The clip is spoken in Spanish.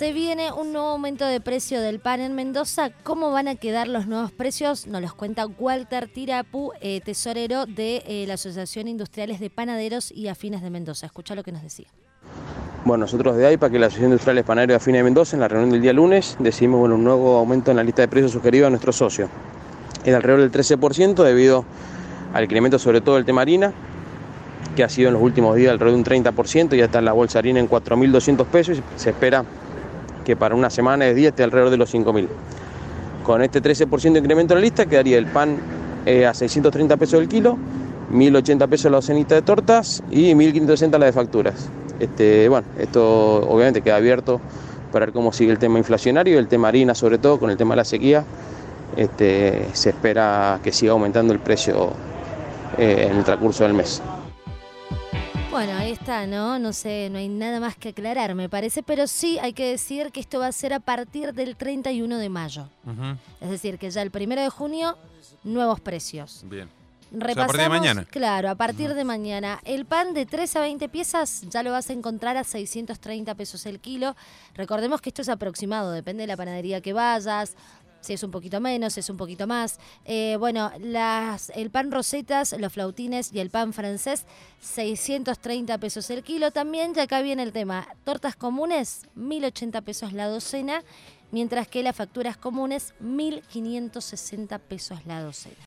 Se viene un nuevo aumento de precio del pan en Mendoza. ¿Cómo van a quedar los nuevos precios? Nos los cuenta Walter Tirapu, tesorero de la Asociación Industriales de Panaderos y Afines de Mendoza. Escuchá lo que nos decía. Bueno, nosotros de AIPA, que es la Asociación Industriales Panaderos y Afines de Mendoza, en la reunión del día lunes, decidimos un nuevo aumento en la lista de precios sugerido a nuestros socios. Es alrededor del 13% debido al incremento sobre todo del tema harina, que ha sido en los últimos días alrededor de un 30%, ya está en la bolsa de harina en 4.200 pesos y se espera que para una semana de día esté alrededor de los 5.000. Con este 13% de incremento en la lista quedaría el pan a 630 pesos el kilo, 1.080 pesos la docenita de tortas y 1.560 la de facturas. Esto obviamente queda abierto para ver cómo sigue el tema inflacionario y el tema harina, sobre todo con el tema de la sequía. Se espera que siga aumentando el precio en el transcurso del mes. Bueno, ahí está, ¿no? No sé, no hay nada más que aclarar, me parece, pero sí hay que decir que esto va a ser a partir del 31 de mayo. Uh-huh. Es decir, que ya el 1 de junio, nuevos precios. Bien. Repasamos, o sea, a partir de mañana. Claro, a partir de mañana. El pan de 3 a 20 piezas ya lo vas a encontrar a 630 pesos el kilo. Recordemos que esto es aproximado, depende de la panadería que vayas. Si es un poquito menos, si es un poquito más. El pan rosetas, los flautines y el pan francés, 630 pesos el kilo. También, ya acá viene el tema, tortas comunes, 1.080 pesos la docena, mientras que las facturas comunes, 1.560 pesos la docena.